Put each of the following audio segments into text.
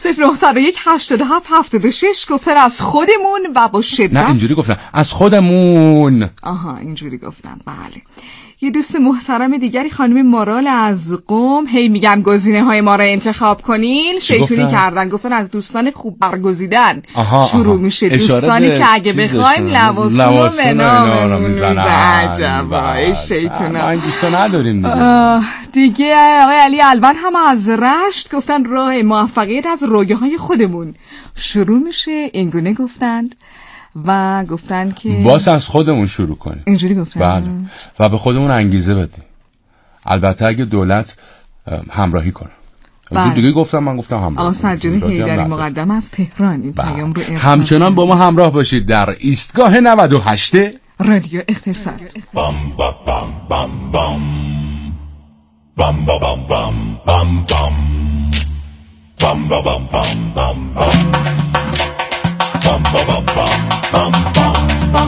0901 87 76 گفتن از خودمون و با شدت. نه اینجوری گفتن از خودمون. آها اینجوری گفتن. بله. یه دوست محترم دیگری خانم مارال از قم، هی میگم گزینه‌های ما را انتخاب کنین، شیطونی کردن، گفتن از دوستان خوب برگزیدن شروع میشه، دوستانی که اگه بخوایم لواسون و منام میزنه. عجبا ای شیطونا، این دوستا نداریم دیگه. آقای علی الوان هم از رشت گفتن راه موفقیت از رویاهای خودمون شروع میشه، اینگونه گفتند و گفتن که باز از خودمون شروع کنیم. اینجوری گفتن. بله. و به خودمون انگیزه بدیم. البته اگه دولت همراهی کنه. دیگه گفتم، من گفتم همراهی. آقا سجاده حیدری مقدم از تهران این پیام رو ارسال. همچنان با ما همراه باشید در ایستگاه 98 رادیو اقتصاد. بام بام بام بام بام بام بام بام بام بام بام بام بام بام بام bum bum bum bum bum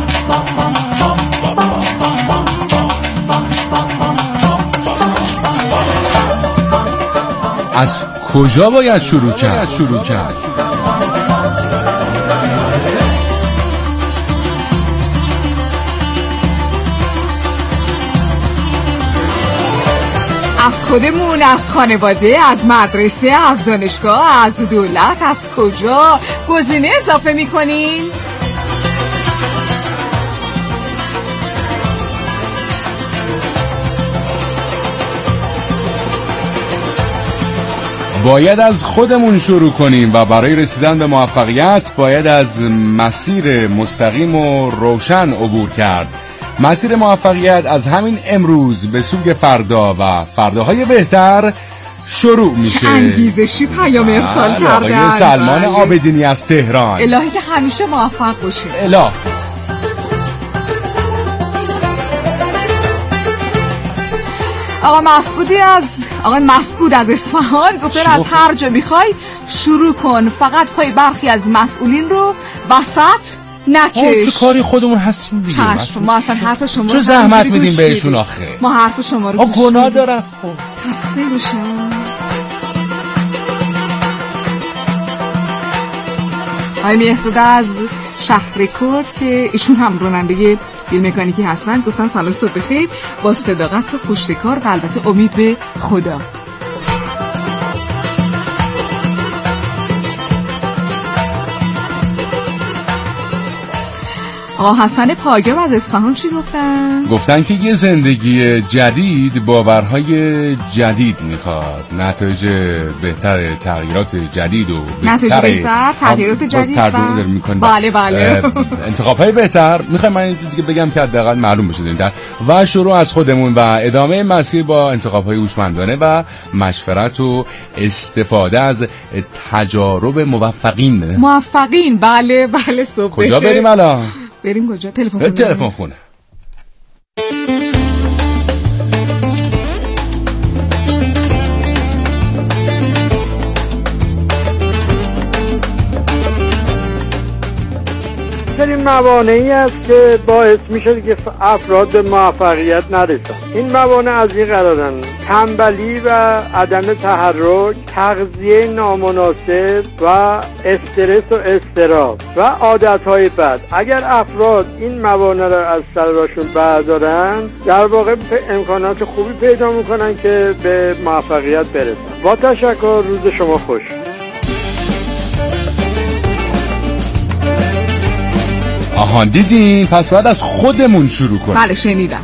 از کجا باید شروع کرد؟ از خودمون، از خانواده، از مدرسه، از دانشگاه، از دولت، از کجا گزینه اضافه می‌کنین؟ باید از خودمون شروع کنیم و برای رسیدن به موفقیت باید از مسیر مستقیم و روشن عبور کرد. مسیر موفقیت از همین امروز به سوی فردا و فرداهای بهتر شروع میشه. انگیزشی پیام ارسال کردن آقای سلمان عابدینی از تهران. الهی که همیشه موفق باشید. الهی. آقا مسعود از اصفهان گفته از هر جا میخوای شروع کن، فقط پای برخی از مسئولین رو وسط نکش. چه کاری خودمون هستیم دیگه. ما اصلا حرف شما رو چه زحمت میدیم بهشون آخه. ما حرف شما رو گناه دارن. خسته بشم. آقای مهداد از شهرکرد که ایشون هم راننده بیل مکانیکی هستن گفتن سلام صبح بخیر، با صداقت و پشتکار و البته امید به خدا. آقا حسن پاگام از اصفهان چی گفتن؟ گفتن که یه زندگی جدید باورهای جدید میخواد، نتایج بهتر، تغییرات جدید و نتایج بهتر، تغییرات جدید ترجمه داریم میکنیم. بله انتخابهای بهتر میخوایم، من دیگه بگم که حداقل معلوم بشه در و شروع از خودمون و ادامه مسیر با انتخابهای هوشمندانه و مشورت و استفاده از تجارب موفقین. بله صبح کجا بریم الان؟ بریم کجا؟ تلفن خونه. این موانعی است که باعث میشه که افراد به موفقیت نرسن. این موانع از این قرارن: تنبلی و عدم تحرک، تغذیه نامناسب و استرس و اضطراب و عادتهای بد. اگر افراد این موانع را از سر راشون بردارن، در واقع امکانات خوبی پیدا میکنن که به موفقیت برسن. با تشکر، روز شما خوش. آها دیدین؟ پس باید از خودمون شروع کنیم. بله شنیدم.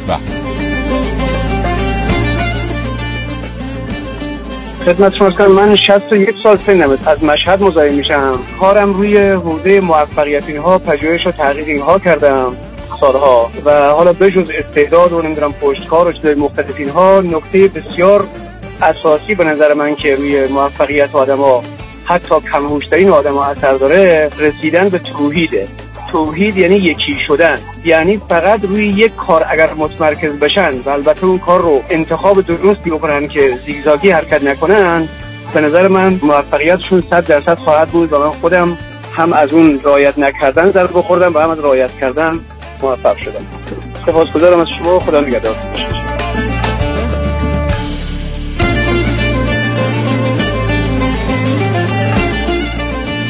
خدمت شما کنم، من 61 سال سنم، از مشهد مزاحم میشم. کارم روی حوزه موفقیت اینها، پژوهش و تحقیق اینها کردم سالها و حالا بجز استعداد و نمیدونم پشتکار و چیزای مختلف اینها، نکته بسیار اساسی به نظر من که روی موفقیت آدم‌ها، حتی کم هوش‌ترین آدم‌ها اثر داره، رسیدن به توحیده. توحید یعنی یکی شدن، یعنی فقط روی یک کار اگر متمرکز بشن و البته اون کار رو انتخاب درستی بکنن که زیگزاگی حرکت نکنن، به نظر من موفقیتشون 100% خواهد بود و من خودم هم از اون رعایت نکردن ضربه خوردم و هم از رعایت کردن موفق شدم. سپاسگزارم از شما، خدا نگهدار.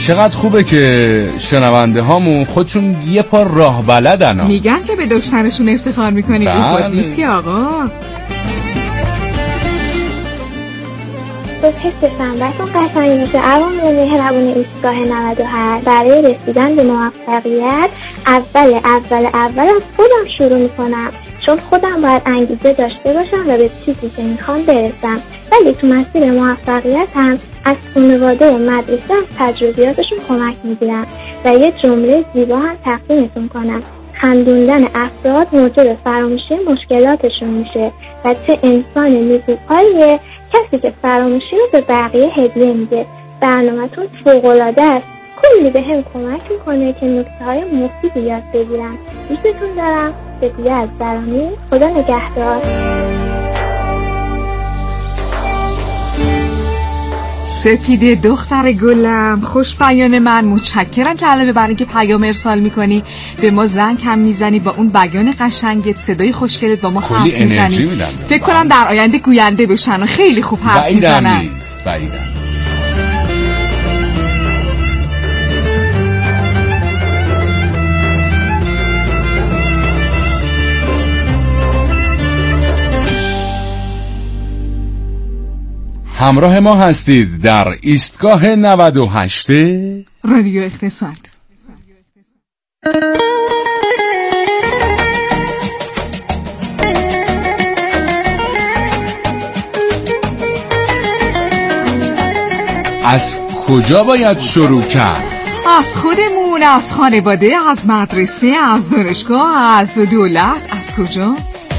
چقدر خوبه که شنونده هامون خودشون یه پا راه بلدن. میگن که به داشتنشون افتخار میکنی. بخود نیست که آقا. صبح سه‌شنبهتون قشنگ میشه. عوامل مهربون ایستگاه 98 برای رسیدن به موفقیت اول از خودم شروع میکنم، چون خودم باید انگیزه داشته باشم و به چیزی که میخوام برسم. ولی تو مسیر موفقیت هم از خانواده و مدرسه از تجربیاتشون کمک میگیرم و یه جمله زیبا هم تقدیمتون کنم: خندوندن افراد موجب فراموشی مشکلاتشون میشه و چه انسان نیکوکاریه کسی که فراموشی رو به بقیه هدیه میده. برنامه‌تون فوق‌العاده است. کلی به هم کمک میکنه که نکته‌های مفیدی یاد بگیرم. دوستتون دارم. سپیده از درانی. خدا نگهدار. سپیده دختر گلم، خوش بیان من، متشکرم که علاوه بر اینکه پیام ارسال میکنی به ما زنگ هم میزنی، با اون بیان قشنگت، صدای خوشگلت با ما حرف میزنی. فکر کنم در آینده گوینده بشن و خیلی خوب حرف میزنن. بعیدم. همراه ما هستید در ایستگاه 98 رادیو اقتصاد. از کجا باید شروع کرد؟ از خودمون، از خانواده، از مدرسه، از دانشگاه، از دولت، از کجا؟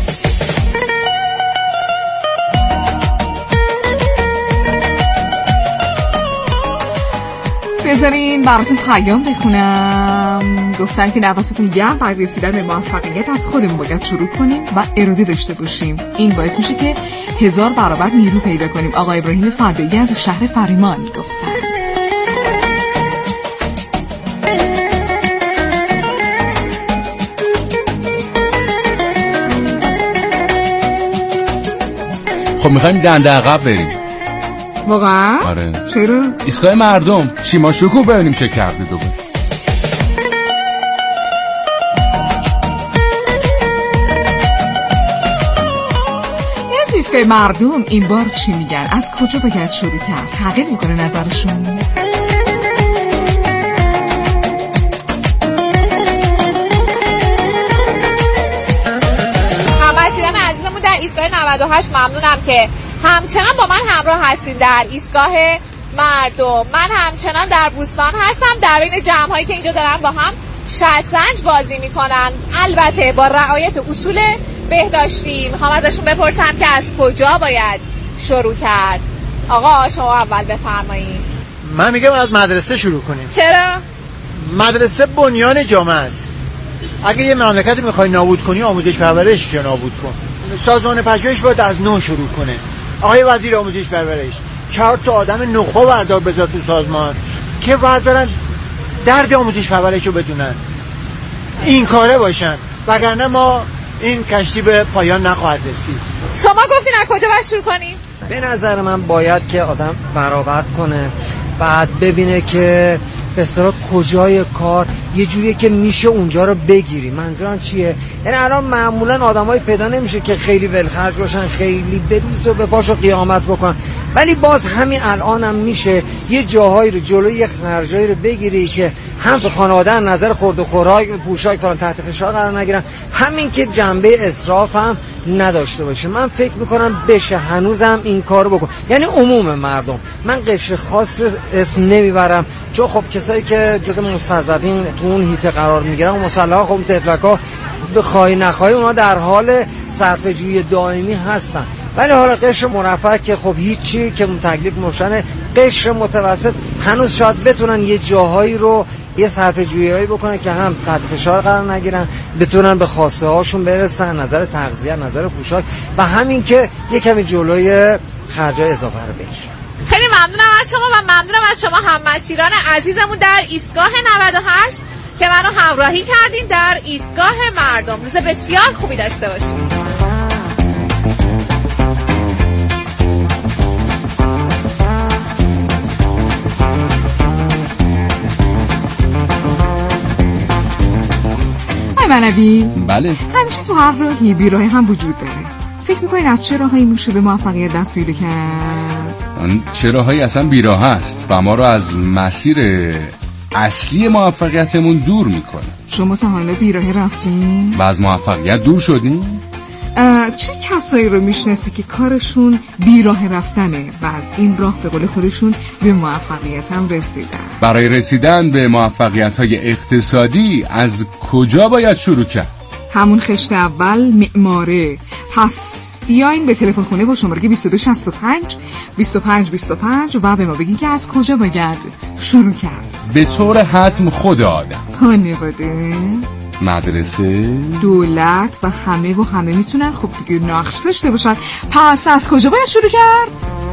بذارین براتون پیام بخونم. گفتن که نفستون گرم برای رسیدن به موفقیت از خودمون باید شروع کنیم و اراده داشته باشیم. این باعث میشه که 1000 برابر نیرو پیدا کنیم. آقا ابراهیم فدایی از شهر فریمان گفتن. خب میخوایم دنده عقب بریم. واقعا؟ آره. چرا؟ ایستگاه مردم چیما شکو ببینیم چه کرده دوباره. ایستگاه مردم این بار چی میگن؟ از کجا باید شروع کرد؟ تغییر میکنه نظرشون؟ هموطنان عزیزمون در ایستگاه 98 ممنونم که همچنان با من همراه هستین در ایستگاه مردم. من همچنان در بوستان هستم، در بین جمع‌هایی که اینجا دارن با هم شطرنج بازی میکنن، البته با رعایت اصول بهداشتی. میخوام ازشون بپرسم که از کجا باید شروع کرد. آقا شما اول بفرمایید. من میگم از مدرسه شروع کنیم. چرا؟ مدرسه بنیان جامعه است. اگه یه مملکت میخوای نابود کنی، آموزش پرورش رو نابود کن. سازمان پژوهش باید از نو شروع کنه. آقای وزیر آموزش پرورش 4 تا آدم نخبه بردار بذار تو سازمان که بردارن درد آموزش پرورش رو بدونن، این کاره باشن، وگرنه ما این کشتی به پایان نخواهد رسید. شما گفتین از کجا باید شروع کنیم؟ به نظر من باید که آدم برآورد کنه، بعد ببینه که به اصطلاح کجای کار یه جوریه که میشه اونجا رو بگیری. منظورم چیه؟ یعنی الان معمولا آدمای پیدا نمیشه که خیلی ولخرج باشن، خیلی بریز و به پاشو قیامت بکنن، ولی باز همین الان هم میشه یه جاهایی رو جلوی یه خرجایی رو بگیری که هم به خانواده نظر خورد و خوراک و پوشاک کارن تحت فشار قرار نگیرن، همین که جنبه اسراف هم نداشته باشه. من فکر میکنم بشه هنوزم این کارو بکن، یعنی عموم مردم. من قشر خاص رو اسم نمیبرم، چون خب کسایی که جز مستضعفین تو اون هیته قرار میگیرن و مسلحا، خب تفلکا بخوای نخوای اونا در حال صرفه جویی دائمی هستن. ولی حالا قشر مرفه که خب هیچی، که تکلیف روشنه، قشر متوسط هنوز شاید بتونن یه جاهایی رو یه صرفه جویی‌هایی بکنن که هم تحت فشار قرار نگیرن، بتونن به خواسته هاشون برسن، نظر تغذیه، نظر پوشاک، و همین که یه کمی جلوی خرجای اضافه رو بگیرن. خیلی ممنونم از شما و ممنونم از شما هم‌مسیران عزیزمون در ایستگاه 98 که منو همراهی کردین در ایستگاه مردم. روز بسیار خوبی داشته باشید. منوی؟ بله. همیشه تو هر راهی بیراهی هم وجود داره. فکر میکنین از چه راهایی میشه به موفقیت دست پیدا کرد؟ چه راهایی اصلا بیراه هست و ما رو از مسیر اصلی موفقیتمون دور میکنه. شما تا حالا بیراهی رفتین؟ و از موفقیت دور شدین؟ چه کسایی رو میشناسی که کارشون بیراه رفتنه و از این راه به قول خودشون به موفقیت هم رسیدن؟ برای رسیدن به موفقیت‌های اقتصادی از کجا باید شروع کرد؟ همون خشت اول معماره. پس بیاین به تلفن خونه با شماره 2265 2525 و به ما بگین که از کجا باید شروع کرد. به طور حتم خود آدم، خانواده، مدرسه، دولت و همه میتونن خب دیگه نقش داشته باشن. پس از کجا باید شروع کرد؟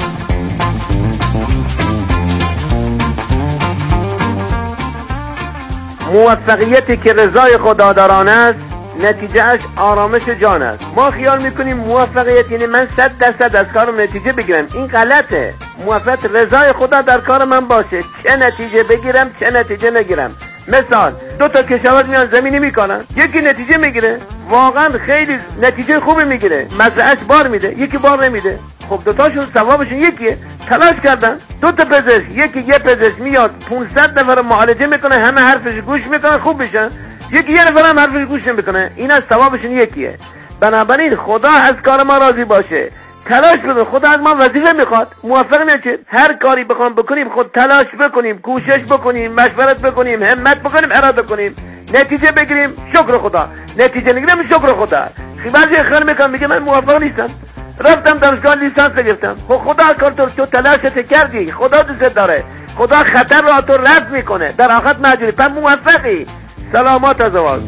موفقیتی که رضای خدادارانه است نتیجهش آرامش جان است. ما خیال میکنیم موفقیت یعنی من 100% از کارم نتیجه بگیرم. این غلطه. موفقیت رضای خدا در کار من باشه، چه نتیجه بگیرم چه نتیجه نگیرم. مثال 2 تا کشاورز میان زمینی میکنن، یکی نتیجه میگیره، واقعا خیلی نتیجه خوبی میگیره، مزرعه‌اش بار میده، یکی بار نمیده. خب 2 تاشون ثوابشون یکیه. تلاش کردن 2 تا پزشک، یه پزشک میاد 500 نفر معالجه میکنه، همه حرفش گوش میکنن خوب میشن، یکی یه نفر هم حرفش گوش نمیکنه، این از ثوابشون یکیه. بنابراین خدا از کار ما راضی باشه، تلاش بکنیم. خدا از ما وظیفه میخواد. موفق میشه هر کاری بخوام بکنیم خود تلاش بکنیم، کوشش بکنیم، مشورت بکنیم، همت بکنیم، اراده کنیم، نتیجه بگیریم شکر خدا، نتیجه نگیریم شکر خدا. بعضی خیال میکنم میگه من موفق نیستم، رفتم دانشگاه لیسانس گرفتم. خب خدا کار تو تلاشت کردی، خدا دوست داره، خدا خطر رو تو رد میکنه، در آخرت ماجری پس موفقی. سلامات از آواز.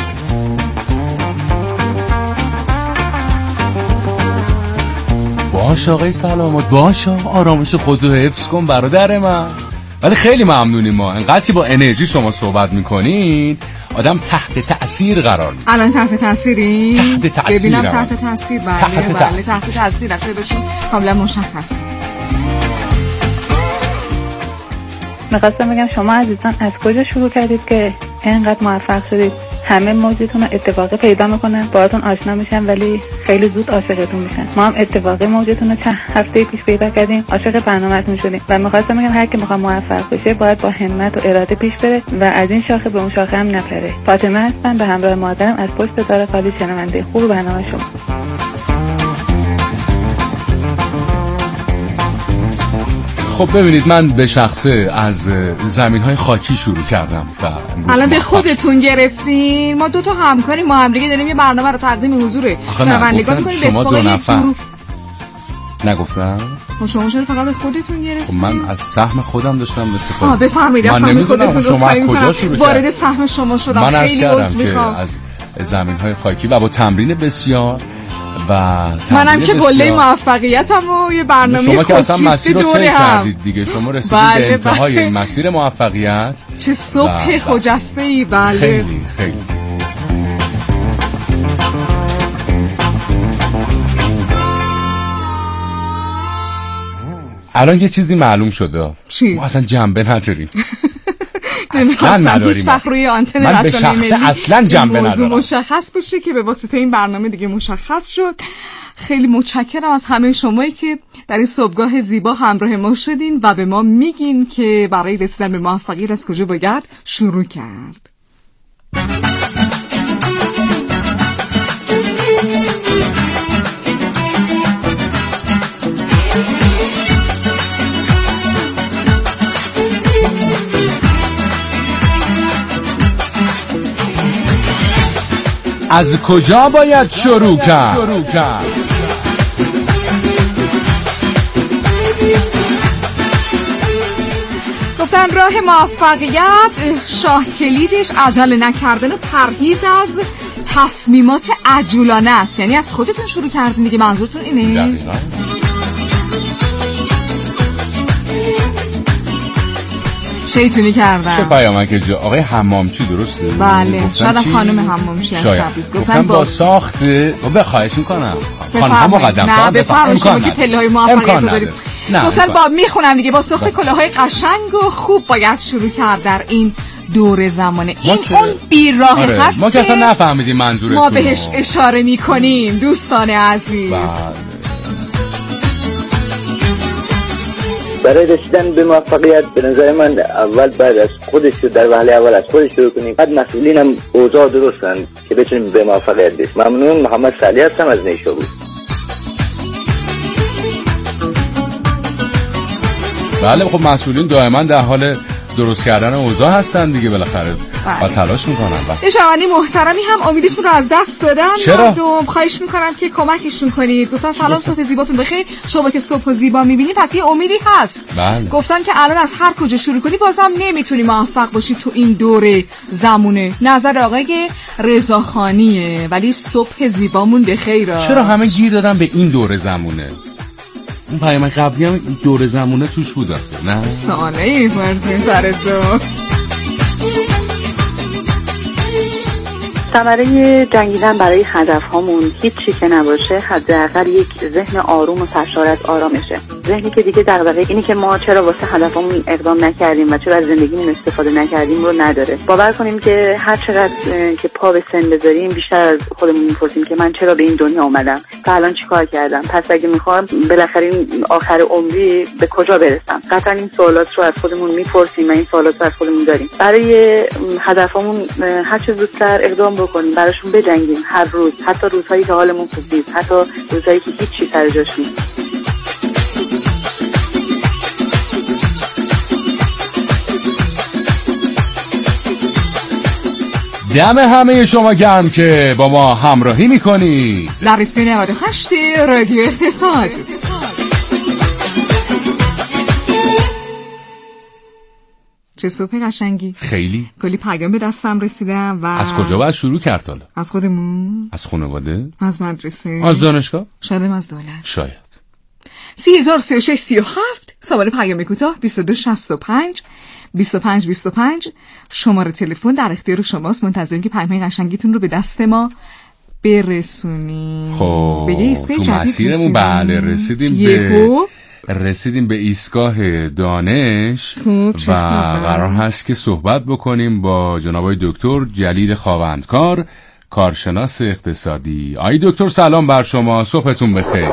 باش آقای سلامات، باش آرامش خودتو حفظ کن برادر من. ولی خیلی ممنونیم ما، انقدر که با انرژی شما صحبت میکنین آدم تحت تأثیر قرار میگیره. الان تحت تأثیری؟ تحت تأثیر ببینم تحت تأثیر. بله تحت تأثیر است، بهشون کاملا مشخصه. میخواستم بگم شما عزیزان از کجا شروع کردید که اینقدر موفق شدید؟ همه موجودتون اتفاقی پیدا میکنن، باهاتون آشنا میشن ولی خیلی زود عاشقتون میشن. ما هم اتفاقی موجودتون رو چند هفته پیش پیدا کردیم، عاشق برنامه‌تون شدیم و میخواستم بگم هر کی میخواد موفق بشه باید با همت و اراده پیش بره و از این شاخه به اون شاخه هم نپره. فاطمه هستم به همراه مادرم از پشت دار خالی، شنونده خوب برنامه شما. خب ببینید من به شخصه از زمین‌های خاکی شروع کردم و الان به خودتون گرفتین. ما 2 تا همکاری ما هم دیگه داریم یه برنامه رو تقدیم حضور شنوندگان می‌کنیم. شما 2 نفر نگفتم؟ شما چرا فقط به خودتون گرفتین؟ خب من از سهم خودم داشتم استفاده. بفرمایید از سهم خودتون. شما کجا شروع کردید؟ وارد سهم شما شدم. خیلی عذر می‌خوام. از زمین‌های خاکی و با تمرین بسیار منم که قله موفقیتم و یه برنامه شما که اصلا خودشیفته مسیر رو طی کردید دیگه، شما رسیدید به انتهای این مسیر موفقیت. چه صبح خجسته‌ای. بله خیلی خیلی. الان یه چیزی معلوم شده. چی؟ ما اصلا جنبه نداریم. اصلا نداریم. هیچ وقت روی آنتن من به شخص اصلا جنبه ندارم. موضوع مشخص بشه که به واسطه این برنامه دیگه مشخص شد. خیلی متشکرم از همه شمایی که در این صبحگاه زیبا همراه ما شدین و به ما میگین که برای رسیدن به موفقیت از کجا باید شروع کرد. از کجا باید شروع کرد؟ گفتن راه موفقیت شاه کلیدش عجله نکردن و پرهیز از تصمیمات عجولانه است. یعنی از خودتون شروع کردین دیگه، منظورتون اینه؟ دقیقاً. شیطونی کردم. چه پیامک که آقای حمامچی درسته؟ بله شاید خانم حمامچی از تبریز گفتن با ساخت بخواهش میکنم خانم مقدم نه بفرمایید شما که پله‌های موفقیت رو دارید. گفتن با میخونم دیگه با ساخت کلاه‌های قشنگ و خوب باید شروع کرد در این دور زمانه. این اون بیراه هست ما که اصلا نفهمیدیم منظورتون، ما بهش اشاره میکنیم دوستان عزیز. برای رسیدن به موفقیت به نظر من اول بعد از خودش در وهله اول از خودش شروع کنیم، بعد مسئولین هم اوضاع درست کنن که بتونیم به موفقیت برسیم. ممنون. محمد صالحی هستم از نیشابور. بله خب مسئولین دائما در حال درست کردن اوضاع هستن دیگه، بالاخره و تلاش میکنن. یه جوانی محترمی هم امیدشون رو از دست دادن. چرا؟ خواهش میکنم که کمکشون کنید. گفتن سلام، صبح زیباتون بخیر. شما که صبح زیبا میبینید پس یه امیدی هست. بله. گفتن که الان از هر کجا شروع کنی بازم نمیتونی موفق باشی تو این دوره زمونه. نظر آقای رضاخانیه، ولی صبح زیبامون بخیر. چرا همه گیر دادن به این دوره زمونه؟ اون پیام قبلی هم دور زمونه توش بود نه؟ سانه فرزین سرسو ثمره جنگیدن برای هدف هامون هیچی که نباشه، حداقل یک ذهن آروم و سرشار از آرامشه. ذهنی که دیگه دغدغه اینی که ما چرا واسه هدفمون اقدام نکردیم و چرا از زندگیمون استفاده نکردیم رو نداره. باور کنیم که هر چقدر که پا به سن بذاریم بیشتر از خودمون میپرسیم که من چرا به این دنیا اومدم، تا الان چیکار کردم، پس اگه میخوام بالاخره این آخر عمری به کجا برسم. قطعا این سوالات رو از خودمون میپرسیم و این سوالات رو از خودمون داریم. برای هدفمون هر چه زودتر اقدام بکنیم، براشون بجنگیم هر روز، حتی روزهایی که حالمون خوب نیست، حتی روزهایی که هیچ چیز سر جاش نیست. دم همه شما گرم که با ما همراهی میکنی. لریسپی 98 رادیو اقتصاد. چه صبح قشنگی. خیلی کلی پیام به دستم رسیدم. و از کجا باید شروع کرد حالا؟ از خودمون، از خانواده، از مدرسه، از دانشگاه، شاید از دولت. شاید 303637 سوال پیام کوتاه 2265 25 شماره تلفن در اختیار شماست. منتظریم که پیام قشنگیتون رو به دست ما برسونید. خب به ایستگاه تو جدید مسیرمون بله رسیدیم به ایستگاه دانش و قرار هست که صحبت بکنیم با جناب دکتر جلیل خاوندکار، کارشناس اقتصادی. آقای دکتر سلام بر شما، صبحتون بخیر.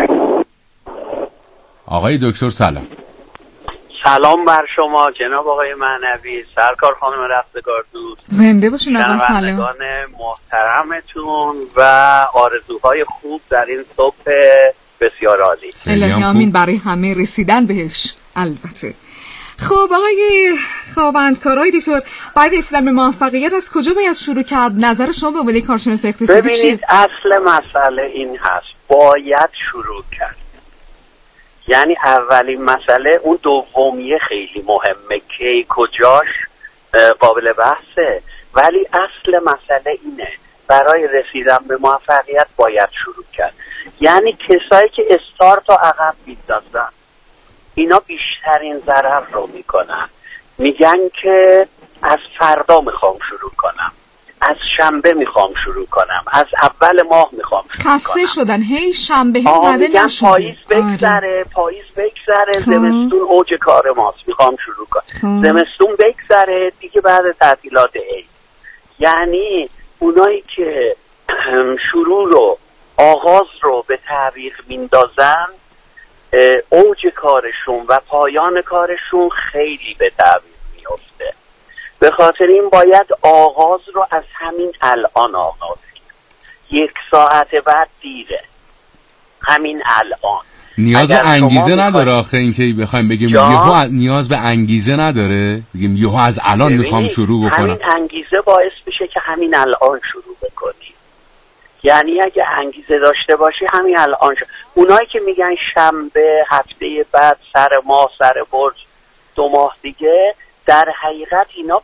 آقای دکتر سلام. سلام بر شما جناب آقای معنوی، سرکار خانم رفتگار دوست، زنده باشین آقا. سلام شنوندگان محترمتون و آرزوهای خوب در این صبح بسیار عالی. الهی آمین برای همه رسیدن بهش البته. خب آقای خاوندکار، دکتر، برای رسیدن به موفقیت از کجا باید شروع کرد؟ نظر شما به عنوان کارشناس اقتصادی چیه؟ ببینید اصل مسئله این هست، باید شروع کرد. یعنی اولین مسئله، اون دومیه خیلی مهمه که کجاش قابل بحثه، ولی اصل مسئله اینه، برای رسیدن به موفقیت باید شروع کرد. یعنی کسایی که استارت و عقب میندازن اینا بیشترین ضرر رو میکنن. میگن که از فردا میخوام شروع کنم، از شنبه میخوام شروع کنم، از اول ماه میخوام شروع کنم. خسته شدن هی شنبه هی بعد نشده. پاییز بگذره، پاییز بگذره، زمستون اوج کار ماست، میخوام شروع کنم. زمستون بگذره دیگه بعد تعطیلات عید. یعنی اونایی که شروع رو، آغاز رو به تعویق میندازن، اوج کارشون و پایان کارشون خیلی به تعویق میفته. به خاطر این باید آغاز رو از همین الان آغاز کرد. 1 ساعت بعد دیره، همین الان. نیاز به انگیزه نداره آخه این که بخوایم بگیم یهو نیاز به انگیزه نداره، بگیم یهو از الان میخوام شروع بکنم. همین انگیزه باعث میشه که همین الان شروع بکنی. یعنی اگه انگیزه داشته باشی همین الان اونایی که میگن شنبه، هفته بعد، سر ماه، سر برج، 2 ماه دیگه، در حقیقت اینا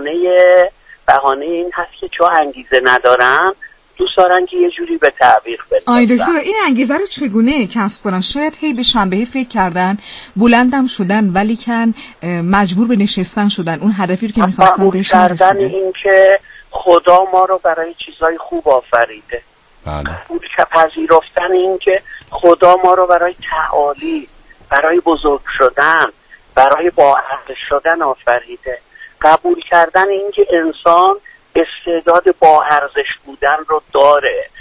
بهانه این هست که چون انگیزه ندارن دوست دارن که یه جوری به تعویق بندازن. آی دکتر، این انگیزه رو چگونه کسب کنن؟ شاید هی به شنبه فکر کردن، بلندم شدن، ولی کن مجبور به نشستن شدن، اون هدفی رو که می‌خواستن بهش نرسیدن. این که خدا ما رو برای چیزای خوب آفریده. قبول پذیرفتن این که خدا ما رو برای تعالی، برای بزرگ شدن، برای با عقل شدن آفریده. قبول کردن اینکه انسان استعداد با ارزش بودن رو داره.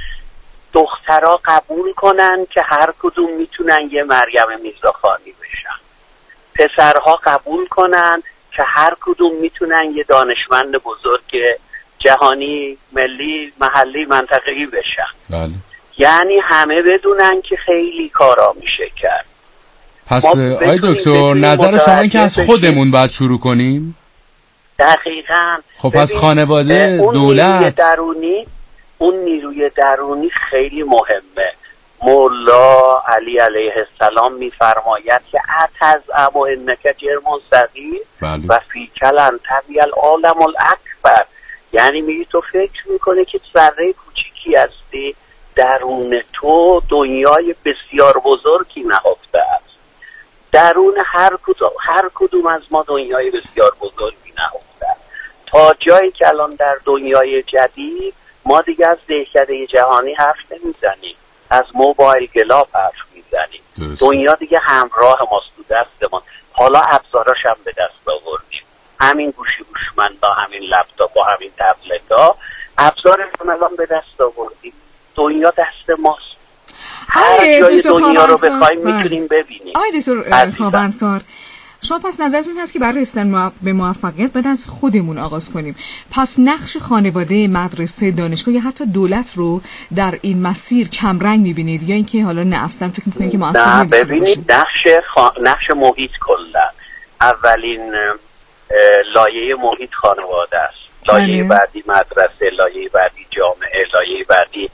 دخترها قبول کنن که هر کدوم میتونن یه مریم میرزاخانی بشن. پسرها قبول کنن که هر کدوم میتونن یه دانشمند بزرگ جهانی، ملی، محلی، منطقه‌ای بشن. بله. یعنی همه بدونن که خیلی کارا میشه کرد. پس آقای دکتر نظر شما این که از خودمون باید شروع کنیم؟ دقیقاً. خب پس خانواده، دولت، اون نیروی درونی خیلی مهمه. مولا علی علیه السلام میفرماید که اتزعم انک جرم صغیر و فیکل انتبی العالم الاکبر. یعنی میگی تو فکر میکنه که ذره کوچیکی هستی، درون تو دنیای بسیار بزرگی نهفته است. درون هر کدوم از ما دنیای بسیار بزرگی نهفته است، تا جایی که الان در دنیای جدید ما دیگه از دهکده جهانی حرف نمیزنیم، از موبایل گلاب حرف میزنیم. دنیا دیگه همراه ماست، تو دستمون. حالا ابزاراش هم به دست آوردیم، همین گوشی هوشمندا، همین لپتاپ و همین تبلت‌ها، ابزارشون الان به دست آوردیم. دنیا دست ماست، هر جای دنیا رو بخوایم میتونیم ببینیم. آقای دکتر خوابندکار، شما پس نظرتون هست که برای رسیدن به موفقیت باید از خودمون آغاز کنیم. پس نقش خانواده، مدرسه، دانشگاه یا حتی دولت رو در این مسیر کمرنگ میبینید یا اینکه حالا نه اصلا فکر میکنید که موثر نه؟ ببینید نقش محیط کلا. اولین لایه محیط خانواده است، لایه بعدی مدرسه، لایه بعدی جامعه، لایه بعدی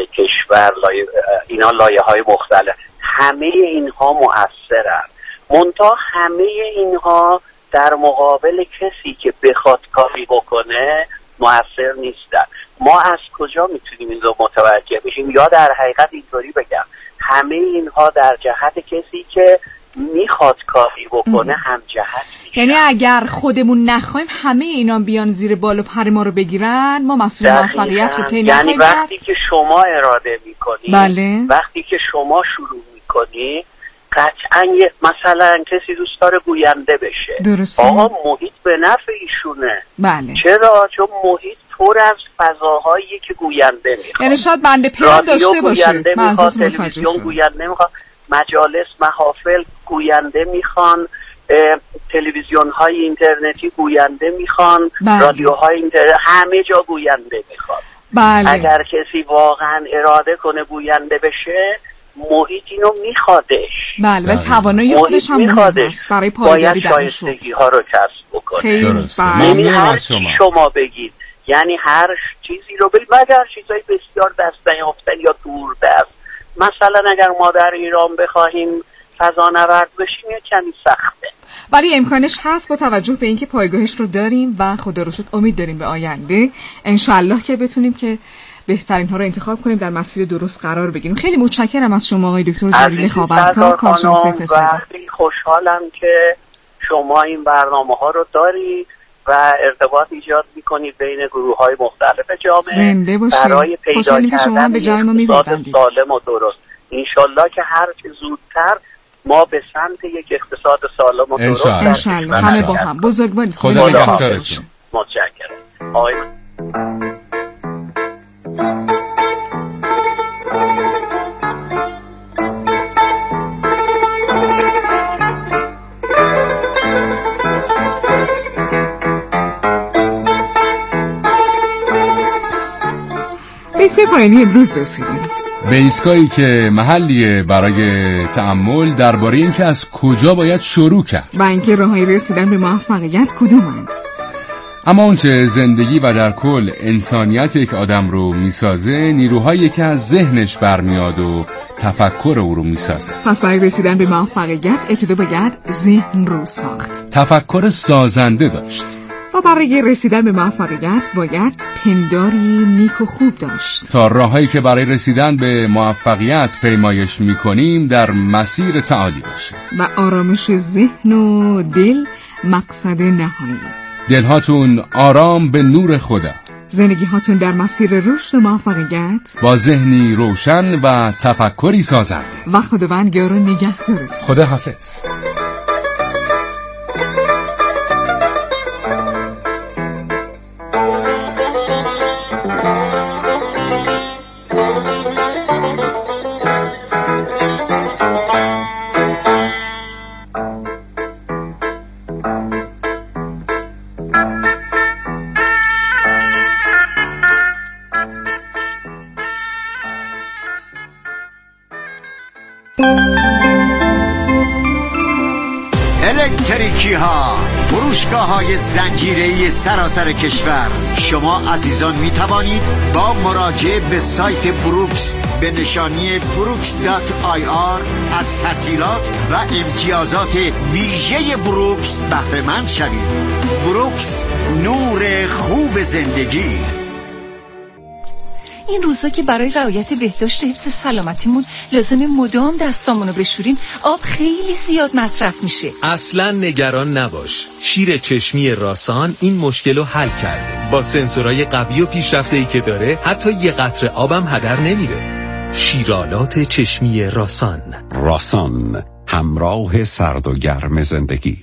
کشور، اینا لایه های مختلف. همه اینها مؤثرن، منتها همه اینها در مقابل کسی که بخواد کاری بکنه مؤثر نیستن. ما از کجا میتونیم این رو متوجه بشیم؟ یا در حقیقت اینطوری بگم، همه اینها در جهت کسی که میخواد کاری بکنه هم جهت میشه. یعنی اگر خودمون نخوایم همه اینا بیان زیر بال و پر ما رو بگیرن، ما مسیر موفقیت رو طی نخواهیم. یعنی وقتی که شما اراده میکنی، بله. وقتی که شما شروع میکنی، قطعا مثلا کسی دوست داره گوینده بشه، درسته. آقا محیط به نفع ایشونه. بله. چرا؟ چون محیط پر از فضاهایی که گوینده میخواد. یعنی شاید بنده پیام داشته باشه، تلویزیون گوینده میخواد، مجالس، محافل گوینده میخوان، تلویزیون های اینترنتی گوینده میخوان، رادیوهای اینترنتی، همه جا گوینده میخواد. بله. اگر کسی واقعا اراده کنه گوینده بشه، محیط اینو میخوادش. بله، و توانایی خودش هم مهم است برای پایداری در باید شایستگی ها رو کسب بکنه. درسته. یعنی هر شما بگید، یعنی هر چیزی رو بگید، مگر چیزای بسیار دست نیافتنی یا دور دست. مثلا اگر ما در ایران بخواهیم فضانورد بشیم یه کمی سخته، ولی امکانش هست با توجه به اینکه پایگاهش رو داریم و خدا رو شکر امید داریم به آینده انشالله که بتونیم که بهترین ها رو انتخاب کنیم، در مسیر درست قرار بگیریم. خیلی متشکرم از شما آقای دکتر جلیل خوابندکار، کارشناس اقتصادی. خیلی خوشحالم که شما این برنامه ها رو دارید و ارتباط ایجاد میکنید بین گروه های مختلف جامعه. زنده باشید. برای پیدا کردن به جای ما اقتصاد سالم و درست. انشالله که هر چه زودتر ما به سمت یک اقتصاد سالم و درست انشالله همه با هم. بزرگوارید. خدا نگهدارتون. متشکرم. آقای به ایستگاه پایانی امروز رسیدیم. به ایستگاهی که محلیه برای تأمل درباره اینکه از کجا باید شروع کرد و اینکه راههای رسیدن به موفقیت کدومند. اما اونچه زندگی و در کل انسانیت یک آدم رو میسازه، نیروهایی که از ذهنش برمیاد و تفکر او رو میسازه. پس برای رسیدن به موفقیت ابتدا باید ذهن رو ساخت، تفکر سازنده داشت و برای رسیدن به موفقیت باید پنداری نیک و خوب داشت تا راههایی که برای رسیدن به موفقیت پیمایش میکنیم در مسیر تعالی باشه و آرامش ذهن و دل مقصد نهایی. دلهاتون آرام به نور خدا، زندگی هاتون در مسیر رشد و موفقیت با ذهنی روشن و تفکری سازنده. و خداوند یار و نگهدارتون. خدا حافظ. بانکی ها، فروشگاه های زنجیره‌ای سراسر کشور. شما عزیزان می توانید با مراجعه به سایت بروکس به نشانی brooks.ir از تسهیلات و امتیازات ویژه بروکس بهره مند شوید. بروکس، نور خوب زندگی. این روزا که برای رعایت بهداشت و حفظ سلامتیمون لازم مدام دستامونو بشوریم، آب خیلی زیاد مصرف میشه. اصلا نگران نباش، شیر چشمی راسان این مشکل رو حل کرده. با سنسورهای قوی و پیشرفته‌ای که داره حتی یه قطره آبم هدر نمیره. شیرالات چشمی راسان. راسان، همراه سرد و گرم زندگی.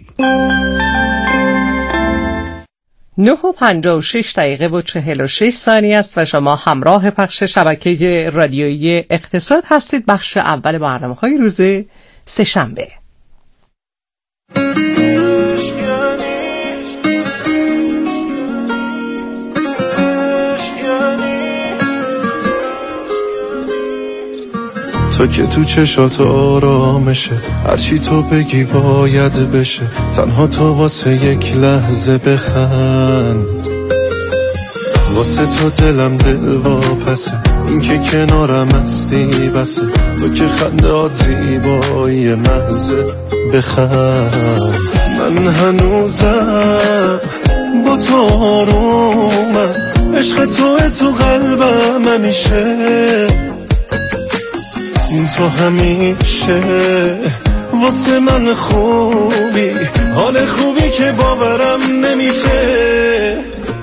9:56 و 46 ثانیه است و شما همراه پخش شبکه رادیویی اقتصاد هستید. بخش اول برنامه‌های روز سه‌شنبه. تو که تو چشات آرامشه، هرچی تو بگی باید بشه، تنها تو واسه یک لحظه بخند. واسه تو دلم دل واپسه، این که کنارم هستی بسه، تو که خنده‌ات زیبایی محضه بخند. من هنوزم با تو آرومم، عشق تو قلبم همیشه، تو همیشه واسه من خوبی، حال خوبی که باورم نمیشه.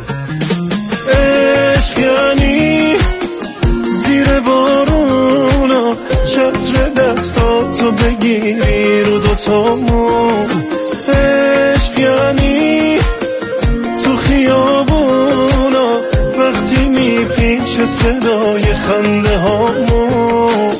عشق یعنی زیر بارونا چتر دستاتو بگیری رو دوتامون. عشق یعنی تو خیابونا وقتی میپیچه صدای خنده هامون.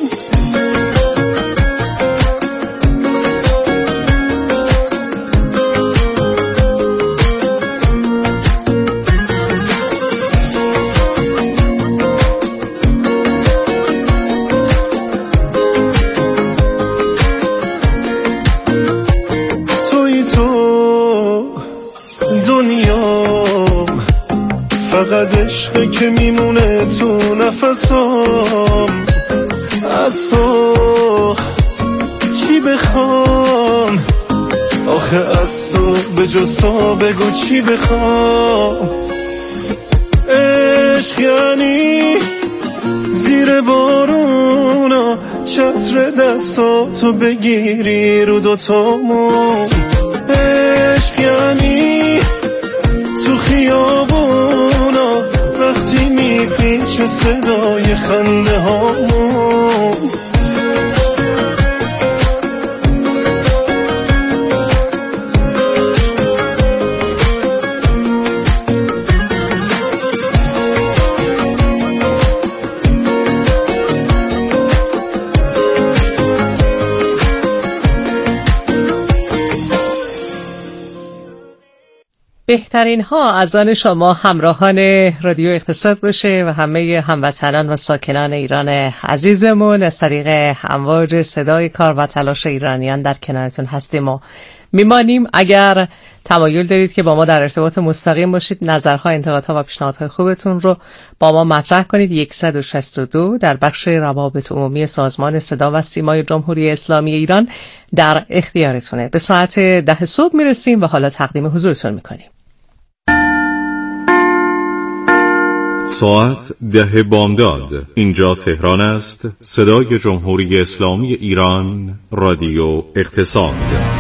عشقی که میمونه تو نفسام، از تو چی بخوام آخه، از تو به جز تو بگو چی بخوام. عشق یعنی زیر بارونا چتر دستاتو بگیری رو دوتامون. عشق یعنی تو خیابونا وقتی میپیچه صدای خنده هامون. بهترین ها از آن شما همراهان رادیو اقتصاد باشه و همه هموطنان و ساکنان ایران عزیزمون. از طریق امواج صدای کار و تلاش ایرانیان در کنارتون هستیم و میمانیم. اگر تمایل دارید که با ما در ارتباط مستقیم باشید، نظرها، انتقادها و پیشنهادهای خوبتون رو با ما مطرح کنید. 162 در بخش روابط عمومی سازمان صدا و سیمای جمهوری اسلامی ایران در اختیارتونه. به ساعت 10 صبح میرسیم و حالا تقدیم حضورتون میکنیم. ساعت 10 بامداد. اینجا تهران است. صدای جمهوری اسلامی ایران، رادیو اقتصاد.